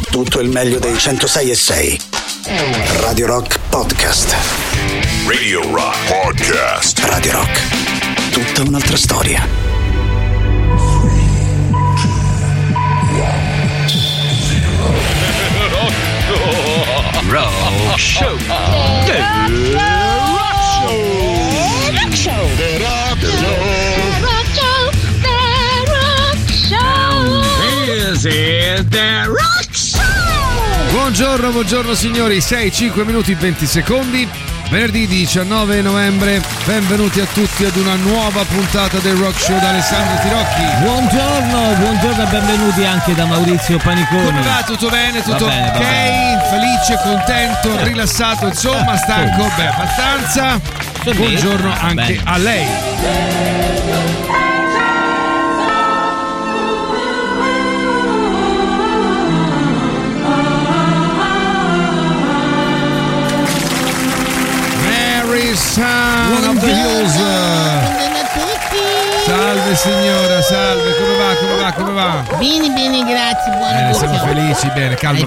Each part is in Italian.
tutto il meglio dei 106.6. Radio Rock Podcast. Radio Rock Podcast. Radio Rock. Tutta un'altra storia. Rock Show. The Rock Show. Rock Show. The Rock Show. The Rock Show. This is The Rock Show. Buongiorno signori, 6-5 minuti 20 secondi. Venerdì 19 novembre, benvenuti a tutti ad una nuova puntata del Rock Show da Alessandro Tirocchi. Buongiorno e benvenuti anche da Maurizio Paniconi. Come va? Tutto bene? Tutto va bene, ok? va bene. Felice, contento, rilassato, insomma, stanco? Beh, abbastanza. Buongiorno anche a lei. Son of the Hills. Salve signora, salve, come va? Bene, grazie, buona Siamo felici, bene, calma.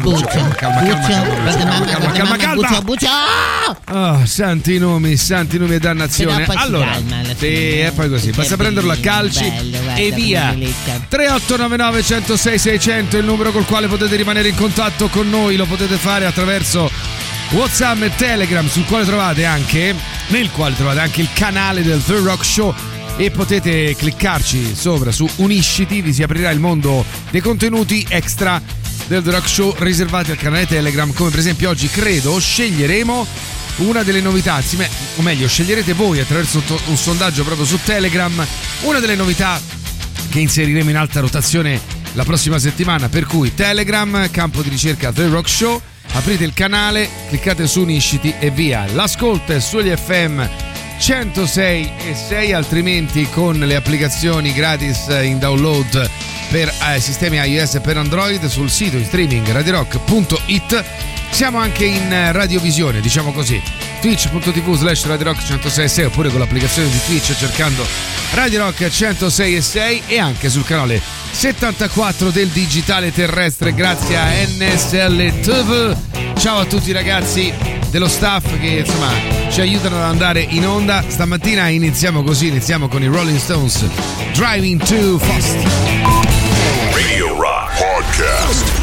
Oh, santi nomi e dannazione. Allora, sì, e poi così, basta prenderlo a calci e via. 3899 106 600 è il numero col quale potete rimanere in contatto con noi, lo potete fare attraverso WhatsApp e Telegram, nel quale trovate anche il canale del The Rock Show e potete cliccarci sopra su Unisciti, vi si aprirà il mondo dei contenuti extra del The Rock Show riservati al canale Telegram, come per esempio oggi credo sceglieremo una delle novità, o meglio sceglierete voi attraverso un sondaggio proprio su Telegram una delle novità che inseriremo in alta rotazione la prossima settimana, per cui Telegram, campo di ricerca The Rock Show, aprite il canale, cliccate su Unisciti e via. L'ascolto è sugli FM 106.6, altrimenti con le applicazioni gratis in download per sistemi iOS e per Android sul sito in streaming radiorock.it. Siamo anche in radiovisione, diciamo così, twitch.tv/radiorock106.6 oppure con l'applicazione di Twitch cercando Radio Rock 106.6 e anche sul canale 74 del digitale terrestre grazie a NSL TV. Ciao a tutti ragazzi dello staff che insomma ci aiutano ad andare in onda. Stamattina iniziamo con i Rolling Stones, Driving Too Fast. Radio Rock Podcast.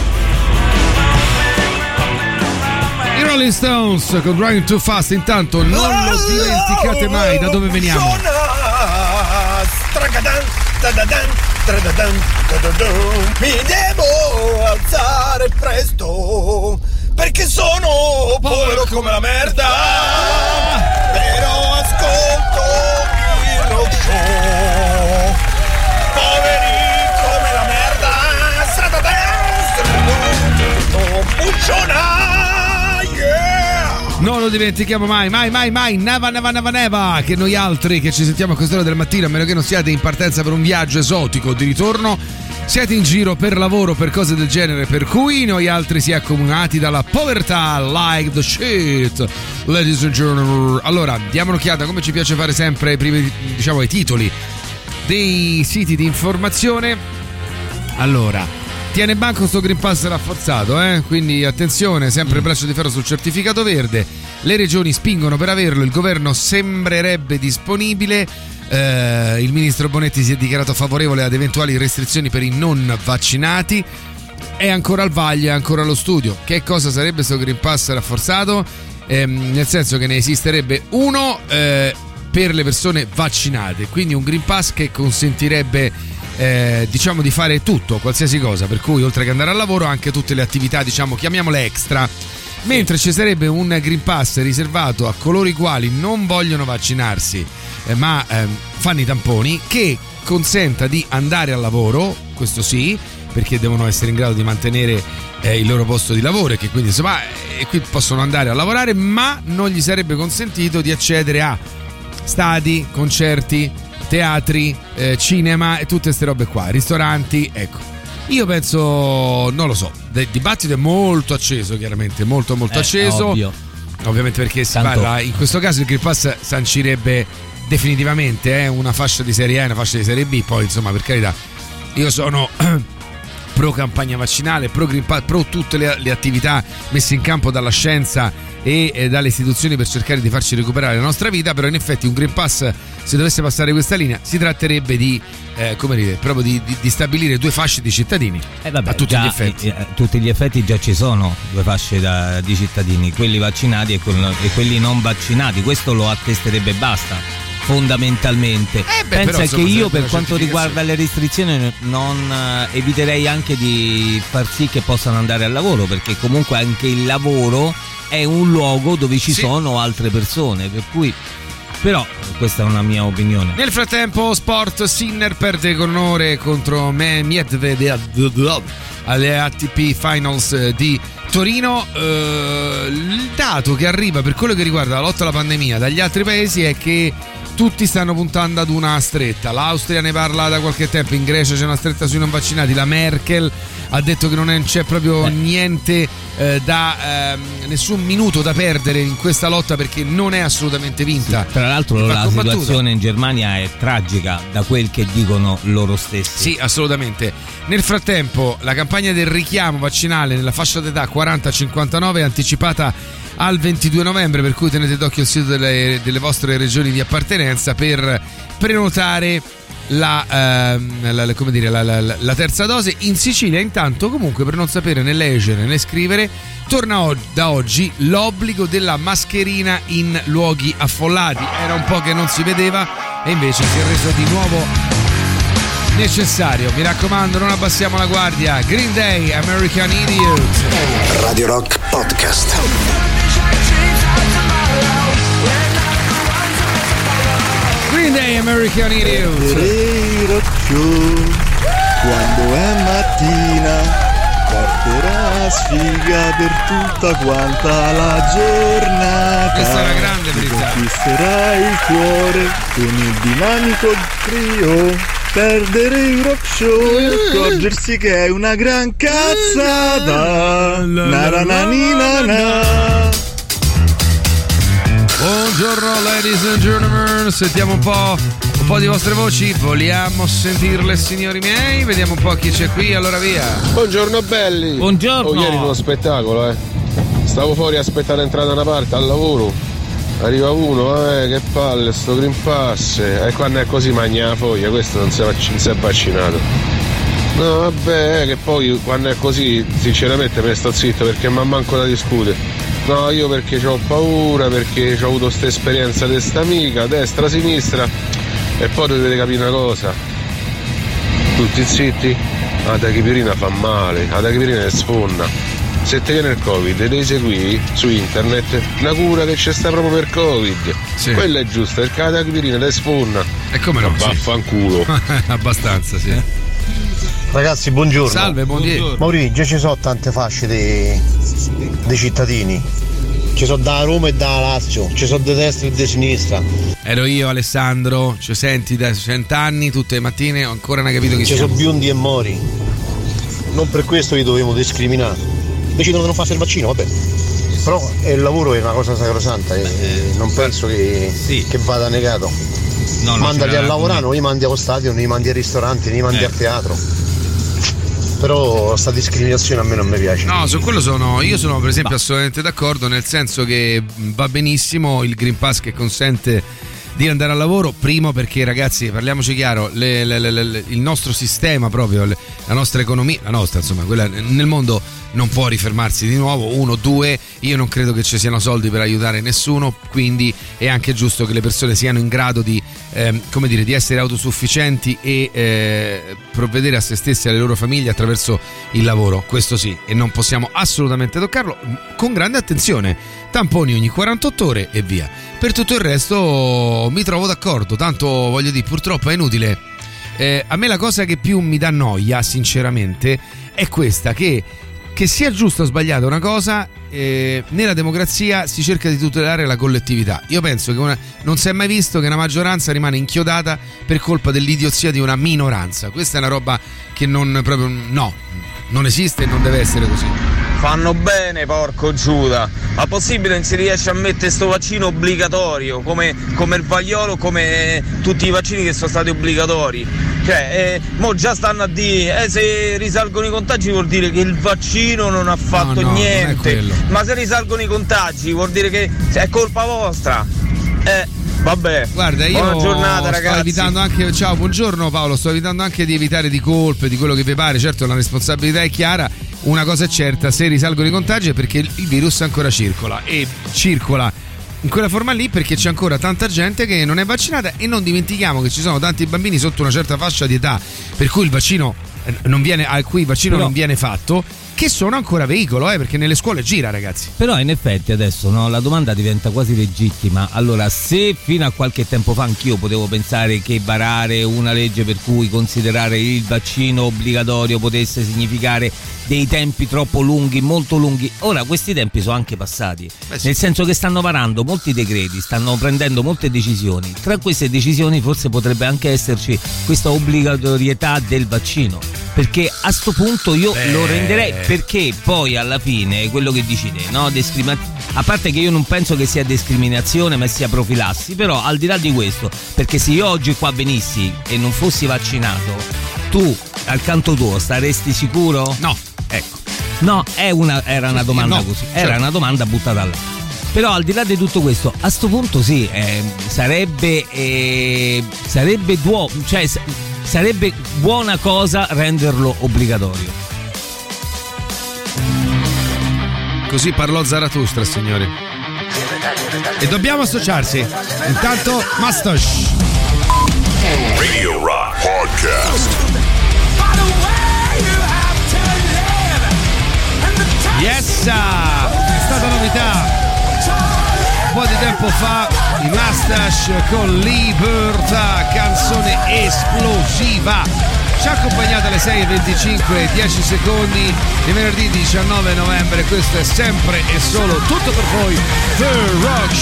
I Rolling Stones con Driving Too Fast. Intanto non lo dimenticate mai da dove veniamo. Mi devo alzare presto perché sono povero come la merda, però ascolto il rock show. Poveri come la merda, pucciona, yeah. Non lo dimentichiamo mai, Neva, che noi altri che ci sentiamo a quest'ora del mattino, a meno che non siate in partenza per un viaggio esotico di ritorno, siete in giro per lavoro, per cose del genere, per cui noi altri si è accomunati dalla povertà, like the shit, ladies and gentlemen. Allora, diamo un'occhiata, come ci piace fare sempre, i titoli dei siti di informazione. Allora, tiene banco sto Green Pass rafforzato, quindi attenzione, sempre braccio di ferro sul certificato verde. Le regioni spingono per averlo, il governo sembrerebbe disponibile. Il ministro Bonetti si è dichiarato favorevole ad eventuali restrizioni per i non vaccinati. È ancora al vaglio, è ancora allo studio. Che cosa sarebbe questo Green Pass rafforzato? Nel senso che ne esisterebbe uno per le persone vaccinate, quindi un Green Pass che consentirebbe di fare tutto, qualsiasi cosa, per cui oltre che andare al lavoro anche tutte le attività, chiamiamole extra. Mentre ci sarebbe un Green Pass riservato a coloro i quali non vogliono vaccinarsi ma fanno i tamponi, che consenta di andare al lavoro, questo sì, perché devono essere in grado di mantenere il loro posto di lavoro e che quindi insomma qui possono andare a lavorare, ma non gli sarebbe consentito di accedere a stadi, concerti, teatri, cinema e tutte queste robe qua, ristoranti, ecco. Io penso, non lo so, il dibattito è molto acceso, chiaramente, molto acceso. Ovviamente perché si parla, in questo caso il Green Pass sancirebbe definitivamente una fascia di serie A e una fascia di serie B, poi insomma per carità io sono pro campagna vaccinale, pro Green Pass, pro tutte le attività messe in campo dalla scienza e dalle istituzioni per cercare di farci recuperare la nostra vita, però in effetti un Green Pass, se dovesse passare questa linea, si tratterebbe di proprio di stabilire due fasce di cittadini a tutti gli effetti. Tutti gli effetti già ci sono due fasce di cittadini, quelli vaccinati e quelli non vaccinati. Questo lo attesterebbe, basta, fondamentalmente. Pensa che io, per quanto riguarda le restrizioni, non eviterei anche di far sì che possano andare al lavoro, perché comunque anche il lavoro è un luogo dove ci sono altre persone, per cui, però questa è una mia opinione. Nel frattempo, sport, Sinner perde con onore contro Medvedev alle ATP Finals di Torino. Il dato che arriva per quello che riguarda la lotta alla pandemia dagli altri paesi è che tutti stanno puntando ad una stretta. L'Austria ne parla da qualche tempo, in Grecia c'è una stretta sui non vaccinati, la Merkel ha detto che non c'è proprio niente nessun minuto da perdere in questa lotta, perché non è assolutamente vinta. Tra l'altro la situazione in Germania è tragica, da quel che dicono loro stessi. Sì, assolutamente. Nel frattempo la campagna del richiamo vaccinale nella fascia d'età 40-59 è anticipata al 22 novembre, per cui tenete d'occhio il sito delle vostre regioni di appartenenza per prenotare la terza dose. In Sicilia intanto, comunque, per non sapere né leggere né scrivere, torna da oggi l'obbligo della mascherina in luoghi affollati. Era un po' che non si vedeva e invece si è reso di nuovo necessario. Mi raccomando, non abbassiamo la guardia. Green Day, American Idiot. Radio Rock Podcast. Green Day, American Idiot. Quando è mattina porterà sfiga per tutta quanta la giornata. Questa è una grande verità. Conquisterà il cuore con il dinamico trio. Perdere il rock show e accorgersi che è una gran cazzata. Narananina. Buongiorno ladies and gentlemen, sentiamo un po' di vostre voci, vogliamo sentirle, signori miei, vediamo un po' chi c'è qui, allora via. Buongiorno belli. Buongiorno. Ieri uno spettacolo, stavo fuori a aspettare entrare da una parte al lavoro, arriva uno, che palle sto Green Pass, e quando è così magna la foglia, questo non si è vaccinato. No vabbè, che poi quando è così sinceramente me ne sto zitto, perché mi manco da discutere. No, io perché ho paura, perché ho avuto questa esperienza di sta amica, destra, sinistra, e poi dovete capire una cosa, tutti zitti, la tachipirina fa male, la tachipirina è sfonda. Se ti viene il Covid devi seguire su internet una cura che c'è sta proprio per Covid. Sì. Quella è giusta, perché la tachipirina ti sfonda. E come no? Vaffanculo. Abbastanza, sì. Ragazzi, buongiorno. Salve, buongiorno. Maurizio, già ci sono tante fasce dei cittadini. Ci sono da Roma e da Lazio, ci sono di destra e di sinistra. Ero io, Alessandro, ci senti da 100 anni, tutte le mattine, ho ancora non capito chi ci sono biondi e mori. Non per questo li dobbiamo discriminare. Decidono di non farsi il vaccino, vabbè. Però il lavoro è una cosa sacrosanta e non penso che vada negato. No, mandali a lavorare, non li mandi allo stadio, non li mandi ai ristoranti, non li mandi al teatro. Però sta discriminazione a me non mi piace. No, su quello io sono per esempio assolutamente d'accordo, nel senso che va benissimo il Green Pass che consente di andare al lavoro, primo perché, ragazzi, parliamoci chiaro, il nostro sistema proprio, la nostra economia, la nostra insomma, quella nel mondo non può rifermarsi di nuovo. 1, 2, io non credo che ci siano soldi per aiutare nessuno, quindi è anche giusto che le persone siano in grado di di essere autosufficienti e provvedere a se stessi e alle loro famiglie attraverso il lavoro, questo sì, e non possiamo assolutamente toccarlo, con grande attenzione, tamponi ogni 48 ore e via. Per tutto il resto mi trovo d'accordo, tanto voglio dire, purtroppo è inutile. A me la cosa che più mi dà noia, sinceramente, è questa, che sia giusta o sbagliata una cosa, nella democrazia si cerca di tutelare la collettività. Io penso che non si è mai visto che una maggioranza rimane inchiodata per colpa dell'idiozia di una minoranza. Questa è una roba che non esiste e non deve essere così. Fanno bene, porco Giuda. Ma possibile non si riesce a mettere sto vaccino obbligatorio come il vagliolo, come tutti i vaccini che sono stati obbligatori? Cioè, mo già stanno a dire se risalgono i contagi vuol dire che il vaccino non ha fatto niente. Ma se risalgono i contagi vuol dire che è colpa vostra. Vabbè, guarda, io buona giornata, sto ragazzi. evitando anche, ciao, buongiorno Paolo, sto evitando anche di evitare di colpe, di quello che vi pare. Certo, la responsabilità è chiara. Una cosa è certa: se risalgono i contagi è perché il virus ancora circola, e circola in quella forma lì perché c'è ancora tanta gente che non è vaccinata, e non dimentichiamo che ci sono tanti bambini sotto una certa fascia di età per cui il vaccino non viene, a cui il vaccino non viene fatto, che sono ancora veicolo, perché nelle scuole gira, ragazzi. Però in effetti adesso la domanda diventa quasi legittima. Allora, se fino a qualche tempo fa anch'io potevo pensare che varare una legge per cui considerare il vaccino obbligatorio potesse significare dei tempi troppo lunghi, molto lunghi, ora questi tempi sono anche passati, nel senso che stanno varando molti decreti, stanno prendendo molte decisioni. Tra queste decisioni forse potrebbe anche esserci questa obbligatorietà del vaccino, perché a sto punto io lo renderei, perché poi alla fine quello che dici te, no? A parte che io non penso che sia discriminazione ma sia profilassi, però al di là di questo, perché se io oggi qua venissi e non fossi vaccinato, tu al canto tuo staresti sicuro? No, ecco. No, era una domanda così, era una domanda buttata là. Però al di là di tutto questo, a sto punto sì, sarebbe buona cosa renderlo obbligatorio. Così parlò Zarathustra, signori. E dobbiamo associarsi. Intanto Mustache. Radio Rock Podcast. Yes! È stata novità. Un po' di tempo fa i Mustache con Libertà, canzone esplosiva. Ci ha accompagnato alle 6:25, 10 secondi di venerdì 19 novembre. Questo è sempre e solo tutto per voi, The Rock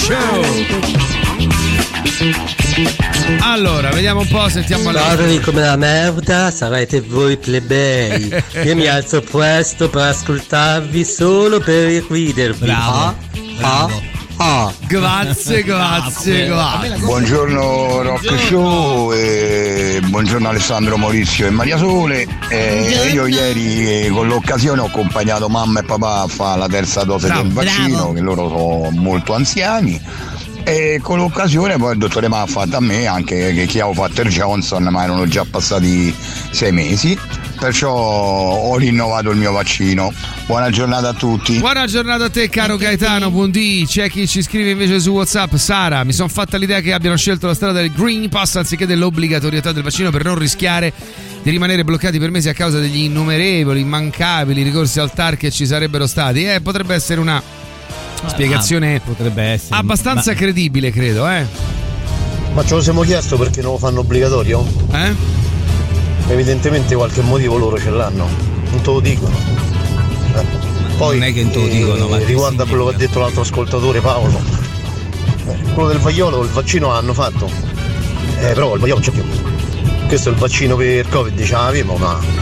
Show. Allora, vediamo un po', sentiamo la. Parli come la merda, sarete voi plebei. Io mi alzo presto per ascoltarvi solo per ridervi. Bravo. Grazie. Buongiorno Rock Show, e buongiorno Alessandro, Maurizio e Maria Sole. Io ieri con l'occasione ho accompagnato mamma e papà a fare la terza dose del vaccino, che loro sono molto anziani, e con l'occasione poi il dottore mi ha fatto a me anche che chi avevo fatto il Johnson, ma erano già passati 6 mesi, perciò ho rinnovato il mio vaccino. Buona giornata a tutti. Buona giornata a te, caro Gaetano, buondì. C'è chi ci scrive invece su WhatsApp: Sara, mi sono fatta l'idea che abbiano scelto la strada del Green Pass anziché dell'obbligatorietà del vaccino per non rischiare di rimanere bloccati per mesi a causa degli innumerevoli, immancabili ricorsi al TAR che ci sarebbero stati. Potrebbe essere una spiegazione potrebbe essere abbastanza credibile, credo. Ma ce lo siamo chiesto perché non lo fanno obbligatorio? Evidentemente qualche motivo loro ce l'hanno, non te lo dicono. Poi non è che non te lo dicono, ma riguardo a quello che ha detto l'altro ascoltatore Paolo, quello del vaiolo, il vaccino l'hanno fatto, però il vaiolo non c'è più. Questo è il vaccino per Covid, diciamo, ma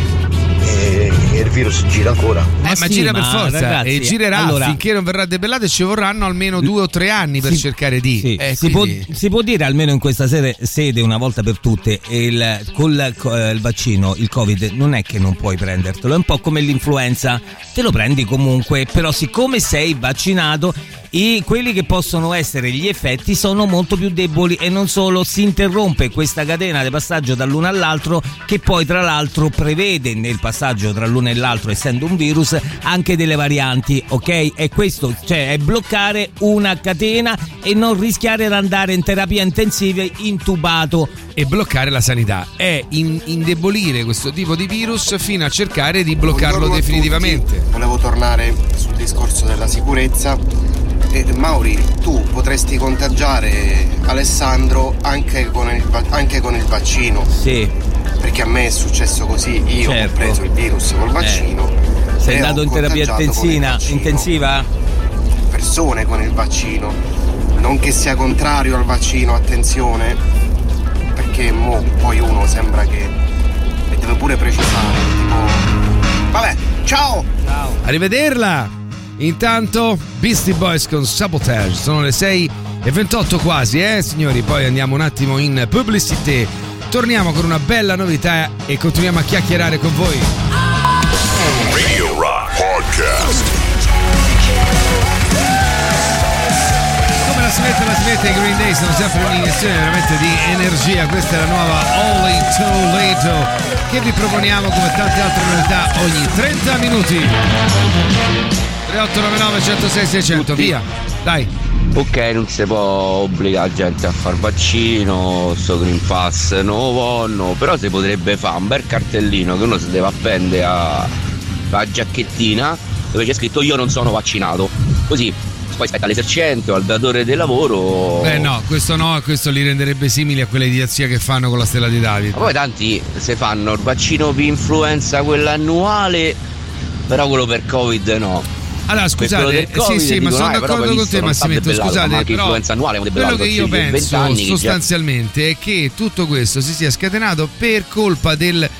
il virus gira ancora. Ma gira per forza, ragazzi, e girerà finché non verrà debellato, e ci vorranno almeno 2 o 3 anni per cercare di. Si può dire almeno in questa sede una volta per tutte, con il vaccino, il Covid, non è che non puoi prendertelo, è un po' come l'influenza, te lo prendi comunque, però siccome sei vaccinato, quelli che possono essere gli effetti sono molto più deboli, e non solo, si interrompe questa catena di passaggio dall'uno all'altro, che poi tra l'altro prevede nel passaggio tra l'uno e l'altro, essendo un virus, anche delle varianti, ok? E questo, cioè, è bloccare una catena e non rischiare di andare in terapia intensiva intubato. E bloccare la sanità è indebolire questo tipo di virus fino a cercare di bloccarlo definitivamente. Volevo tornare sul discorso della sicurezza. Mauri, tu potresti contagiare Alessandro anche con il vaccino. Sì. Perché a me è successo così, io ho preso il virus col vaccino. Sei andato in terapia intensiva? Persone con il vaccino. Non che sia contrario al vaccino, attenzione, perché poi uno sembra che deve pure precisare. Vabbè, ciao! Arrivederla! Intanto Beastie Boys con Sabotage, sono le 6:28 quasi, signori. Poi andiamo un attimo in pubblicité. torniamo con una bella novità e continuiamo a chiacchierare con voi. Radio Rock Podcast. Come la smette, i Green Day sono sempre un'iniezione veramente di energia. Questa è la nuova All In Toledo che vi proponiamo come tante altre novità ogni 30 minuti. 3899 106 600, via, dai. Ok, non si può obbligare la gente a far vaccino, sto Green Pass no, però si potrebbe fare un bel cartellino che uno si deve appendere a giacchettina dove c'è scritto io non sono vaccinato, così poi spetta all'esercente o al datore del lavoro. Questo li renderebbe simili a quelle di Idiazia che fanno con la stella di David. Ma poi tanti se fanno il vaccino per influenza quello annuale, però quello per Covid no. Allora scusate, sì, ma sono d'accordo con te Massimento, scusate, però quello che io penso sostanzialmente è che tutto questo si sia scatenato per colpa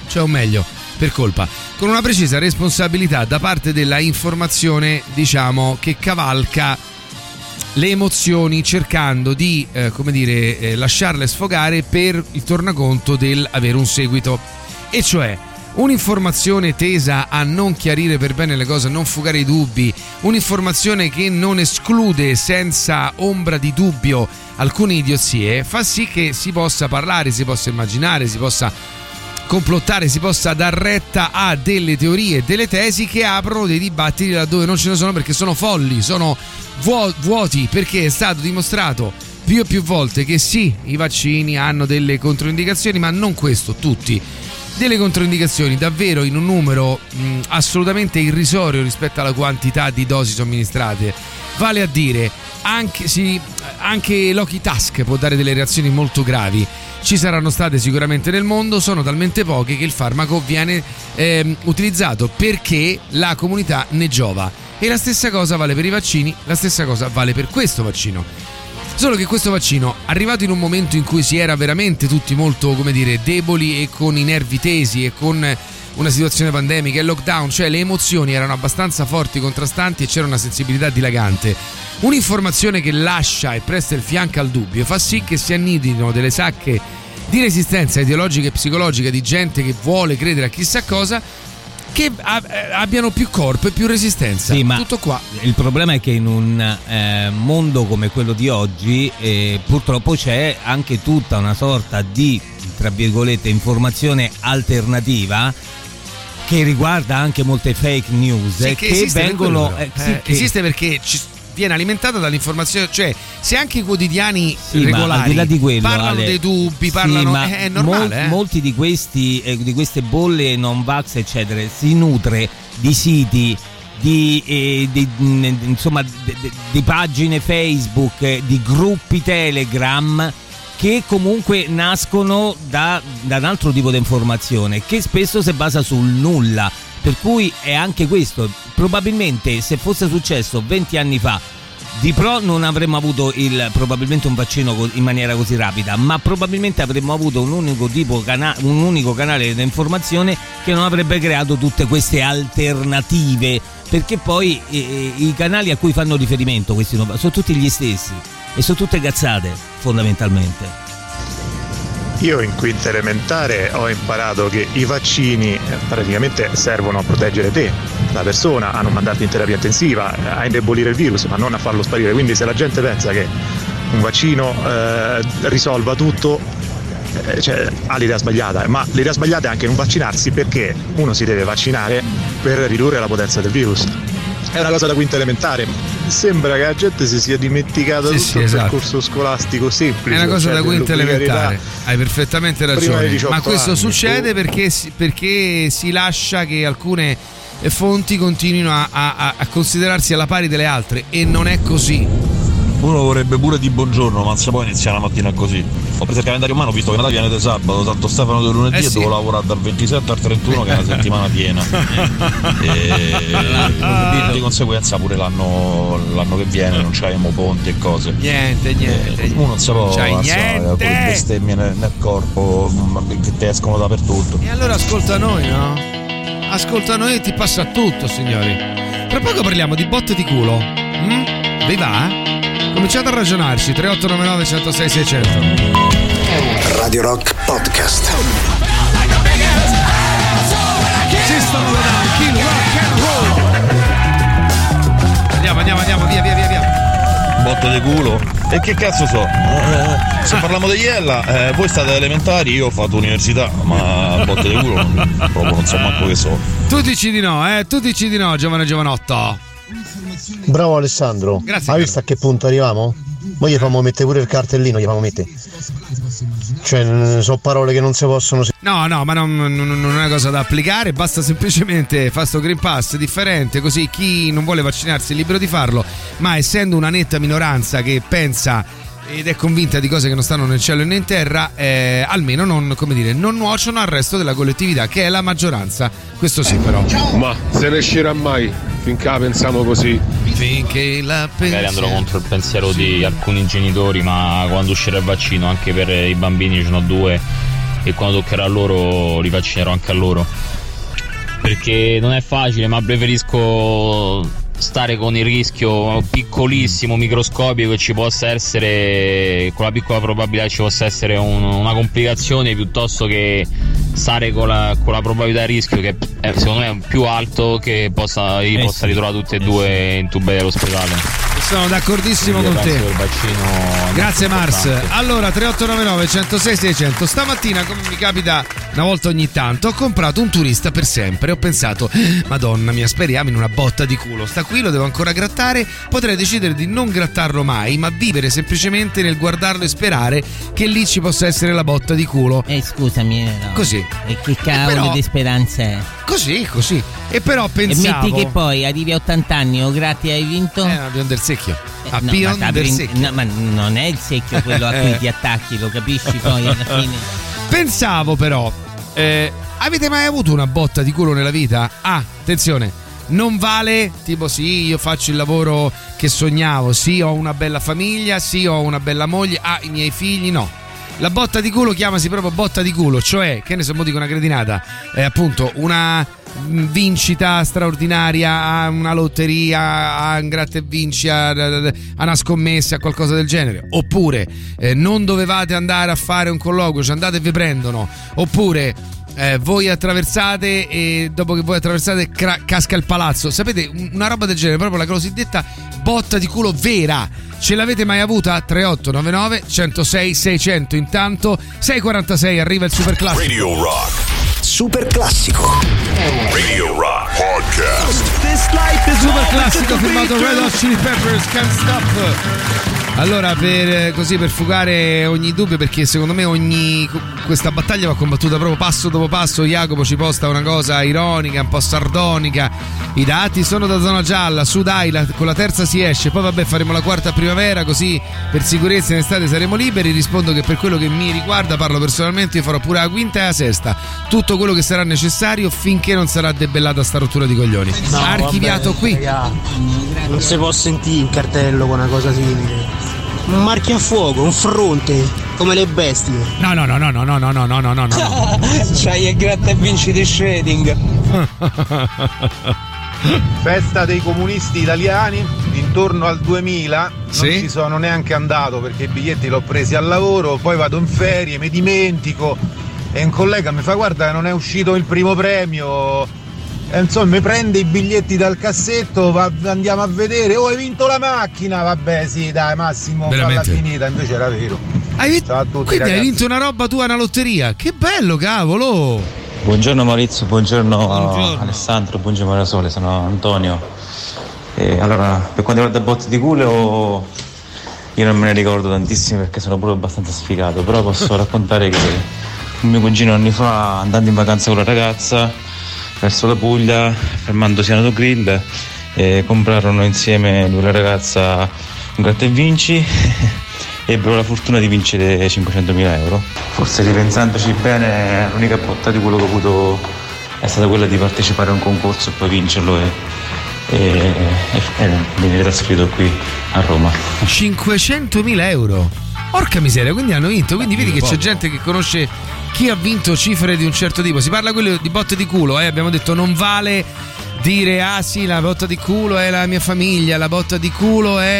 con una precisa responsabilità da parte della informazione, diciamo, che cavalca le emozioni cercando di lasciarle sfogare per il tornaconto del avere un seguito, e cioè un'informazione tesa a non chiarire per bene le cose, a non fugare i dubbi, un'informazione che non esclude senza ombra di dubbio alcune idiozie, fa sì che si possa parlare, si possa immaginare, si possa complottare, si possa dar retta a delle teorie, delle tesi che aprono dei dibattiti laddove non ce ne sono, perché sono folli, sono vuoti, perché è stato dimostrato più e più volte che sì, i vaccini hanno delle controindicazioni, ma non questo, tutti. Delle controindicazioni davvero in un numero assolutamente irrisorio rispetto alla quantità di dosi somministrate. Vale a dire, anche Loki Tusk può dare delle reazioni molto gravi. Ci saranno state sicuramente nel mondo, sono talmente poche che il farmaco viene utilizzato perché la comunità ne giova. E la stessa cosa vale per i vaccini, la stessa cosa vale per questo vaccino. Solo che questo vaccino, arrivato in un momento in cui si era veramente tutti molto, deboli e con i nervi tesi e con una situazione pandemica e lockdown, cioè le emozioni erano abbastanza forti, contrastanti e c'era una sensibilità dilagante, un'informazione che lascia e presta il fianco al dubbio fa sì che si annidino delle sacche di resistenza ideologica e psicologica di gente che vuole credere a chissà cosa, che abbiano più corpo e più resistenza. Sì, ma tutto qua. Il problema è che in un mondo come quello di oggi purtroppo c'è anche tutta una sorta di, tra virgolette, informazione alternativa che riguarda anche molte fake news, sì, che vengono esiste perché viene alimentata dall'informazione, cioè se anche i quotidiani regolari al di là di quello, parlano dei dubbi, è normale. Molti di queste bolle non vax eccetera si nutre di siti, di pagine Facebook, di gruppi Telegram che comunque nascono da un altro tipo di informazione che spesso si basa sul nulla. Per cui è anche questo, probabilmente se fosse successo 20 anni fa di pro non avremmo avuto probabilmente un vaccino in maniera così rapida, ma probabilmente avremmo avuto un unico canale di informazione che non avrebbe creato tutte queste alternative, perché poi i canali a cui fanno riferimento questi sono tutti gli stessi e sono tutte cazzate fondamentalmente. Io in quinta elementare ho imparato che i vaccini praticamente servono a proteggere te, la persona, a non mandarti in terapia intensiva, a indebolire il virus, ma non a farlo sparire. Quindi se la gente pensa che un vaccino risolva tutto, ha l'idea sbagliata. Ma l'idea sbagliata è anche non vaccinarsi, perché uno si deve vaccinare per ridurre la potenza del virus. È una cosa da quinta elementare. Sembra che la gente si sia dimenticata tutto il percorso scolastico semplice. È una cosa da quinta elementare. Hai perfettamente ragione. Ma questo succede perché si lascia che alcune fonti continuino a considerarsi alla pari delle altre, e non è così. Uno vorrebbe pure di buongiorno, ma non si può iniziare la mattina così. Ho preso il calendario umano, visto che Natale viene di sabato, Santo Stefano del lunedì, e devo lavorare dal 27 al 31 che è una settimana piena. E di conseguenza pure l'anno che viene non c'abbiamo ponti e cose. Niente. Uno non si può passare con le bestemmie nel corpo che ti escono dappertutto. E allora ascolta noi, no? Ascolta noi e ti passa tutto, signori. Tra poco parliamo di botte di culo. Vi va? Cominciate a ragionarci. 3899 106 600. Radio Rock Podcast. System of a Down, Kill Rock and Roll. Andiamo, via. Botte di culo. E che cazzo so? Se parliamo di Iella, voi state elementari, io ho fatto università, ma botte di culo proprio non so manco che so. Tu dici di no, giovanotto. Bravo Alessandro. Grazie. Hai visto a che punto arriviamo? Poi gli famo mettere pure il cartellino, Cioè, sono parole che non si possono. No, ma non è una cosa da applicare, basta semplicemente fare sto Green Pass differente, così chi non vuole vaccinarsi è libero di farlo, ma essendo una netta minoranza che pensa ed è convinta di cose che non stanno nel cielo e né in terra, almeno non nuociono al resto della collettività, che è la maggioranza. Questo sì, però. Ma se ne uscirà mai finché la pensiamo così? Finché la pensiamo. Magari andrò contro il pensiero di alcuni genitori, ma quando uscirà il vaccino anche per i bambini, ce n'ho 2, e quando toccherà a loro li vaccinerò anche a loro, perché non è facile, ma preferisco stare con il rischio piccolissimo, microscopico che ci possa essere, con la piccola probabilità che ci possa essere una complicazione, piuttosto che stare con la probabilità di rischio che secondo me è più alto, che possa ritrovare tutte e due intubati all'ospedale. Sono d'accordissimo con te. Grazie Mars. Allora 3899 106 600. Stamattina, come mi capita una volta ogni tanto, ho comprato un turista per sempre. Ho pensato, Madonna mia, speriamo in una botta di culo. Sta qui, lo devo ancora grattare. Potrei decidere di non grattarlo mai, ma vivere semplicemente nel guardarlo e sperare che lì ci possa essere la botta di culo. Scusami, no. Così. E che cavolo di speranza è? Così. E però pensavo. E metti che poi arrivi a 80 anni o gratti hai vinto? Abbiamo del secchio. No, ma non è il secchio quello a cui ti attacchi, lo capisci poi alla fine. Pensavo però, avete mai avuto una botta di culo nella vita? Attenzione, non vale tipo sì, io faccio il lavoro che sognavo, sì, ho una bella famiglia, sì, ho una bella moglie, i miei figli, no. La botta di culo chiamasi proprio botta di culo, cioè, che ne so, mo dico una cretinata, appunto una vincita straordinaria, a una lotteria, a un gratta e vinci, a una scommessa, a qualcosa del genere. Oppure non dovevate andare a fare un colloquio, ci andate e vi prendono. Oppure voi attraversate e dopo che voi attraversate casca il palazzo. Sapete, una roba del genere, proprio la cosiddetta botta di culo vera. Ce l'avete mai avuta? 3899 106 600. Intanto 6:46 arriva il super classico. Radio Rock Super classico. Radio Rock Podcast. This life is super classico firmato Red Hot Chili Peppers, Can't Stop. Allora, per fugare ogni dubbio, perché secondo me questa battaglia va combattuta proprio passo dopo passo. Jacopo ci posta una cosa ironica, un po' sardonica. I dati sono da zona gialla, su dai, con la terza si esce, poi vabbè faremo la quarta primavera, così per sicurezza in estate saremo liberi. Rispondo che per quello che mi riguarda, parlo personalmente, io farò pure la quinta e la sesta, tutto quello che sarà necessario finché non sarà debellata sta rottura di coglioni. No, archiviato vabbè, qui. Raga, non si può sentire in cartello con una cosa simile. Un marchio a fuoco, un fronte, come le bestie. No. C'hai il gratta e vinci di shading. Festa dei comunisti italiani intorno al 2000. Non ci sono neanche andato perché i biglietti l'ho presi al lavoro, poi vado in ferie, mi dimentico e un collega mi fa: guarda, non è uscito il primo premio. E insomma mi prende i biglietti dal cassetto, andiamo a vedere, hai vinto la macchina, vabbè sì dai Massimo, falla finita, invece era vero. Ciao a tutti, quindi ragazzi. hai vinto una roba tua, una lotteria, che bello, cavolo. Buongiorno Maurizio, buongiorno. Alessandro, buongiorno Maria Sole, sono Antonio. Allora, per quanto riguarda botte di culo, io non me ne ricordo tantissime perché sono pure abbastanza sfigato, però posso raccontare che un mio cugino anni fa, andando in vacanza con la ragazza verso la Puglia, fermandosi a Autogrill, comprarono insieme lui e la ragazza un gratta e vinci e ebbero la fortuna di vincere 500.000 euro. Forse ripensandoci bene, l'unica botta di quello che ho avuto è stata quella di partecipare a un concorso e poi vincerlo e venire trasferito qui a Roma. 500.000 euro, porca miseria, quindi hanno vinto. Quindi vedi che c'è gente che conosce chi ha vinto cifre di un certo tipo. Si parla quello di botte di culo, abbiamo detto non vale dire sì, la botta di culo è la mia famiglia, la botta di culo è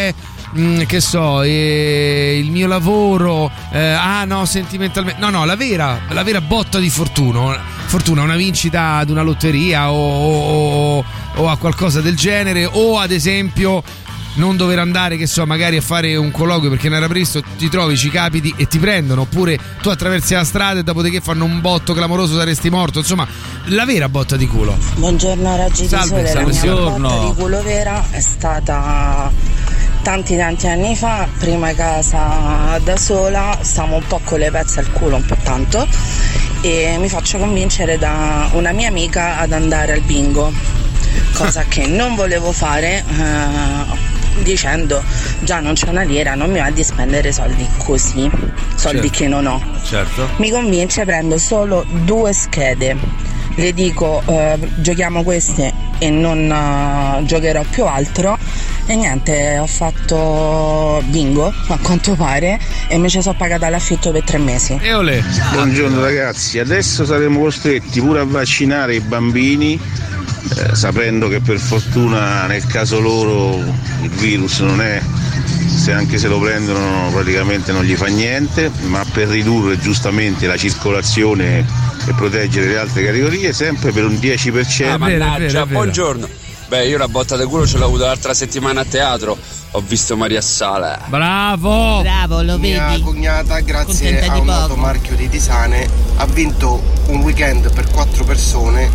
che so, il mio lavoro, sentimentalmente, la vera botta di fortuna, una vincita ad una lotteria o a qualcosa del genere, o ad esempio non dover andare, che so, magari a fare un colloquio perché non era previsto, ti trovi, ci capiti e ti prendono, oppure tu attraversi la strada e dopodiché fanno un botto clamoroso, saresti morto. Insomma, la vera botta di culo. Buongiorno raggi di sole. La mia botta di culo vera è stata tanti anni fa, prima casa da sola, stavo un po' con le pezze al culo, un po' tanto, e mi faccio convincere da una mia amica ad andare al bingo, cosa che non volevo fare, dicendo già non c'è una lira, non mi va di spendere soldi così, soldi che non ho. Certo. Mi convince, prendo solo 2 schede, le dico giochiamo queste e non giocherò più altro, e niente, ho fatto bingo a quanto pare e mi ci sono pagata l'affitto per 3 mesi. E olè. Buongiorno ragazzi, adesso saremo costretti pure a vaccinare i bambini, sapendo che per fortuna nel caso loro il virus non è, se anche se lo prendono praticamente non gli fa niente, ma per ridurre giustamente la circolazione e proteggere le altre categorie, sempre per un 10%. Mannaggia, buongiorno. Beh, io la botta di culo ce l'ho avuta l'altra settimana a teatro, ho visto Maria Sala. Bravo, lo vedi? Mia cognata, grazie a un noto marchio di tisane, ha vinto un weekend per 4 persone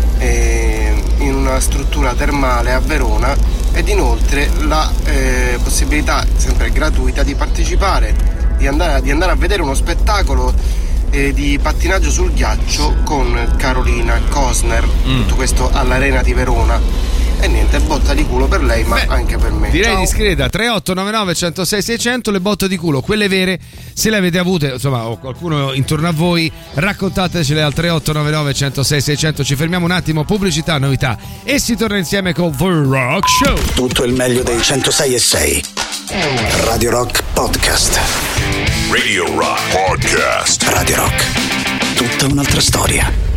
in una struttura termale a Verona, ed inoltre la possibilità, sempre gratuita, di partecipare, di andare a vedere uno spettacolo di pattinaggio sul ghiaccio con Carolina Cosner, tutto questo all'Arena di Verona. E niente, botta di culo per lei, ma anche per me. Direi Ciao. discreta. 3899 106 600, le botte di culo, quelle vere, se le avete avute, insomma, o qualcuno intorno a voi, raccontatecele al 3899 106 600. Ci fermiamo un attimo, pubblicità, novità, e si torna insieme con The Rock Show. Tutto il meglio dei 106 e 6. Radio Rock Podcast. Radio Rock Podcast. Radio Rock. Tutta un'altra storia.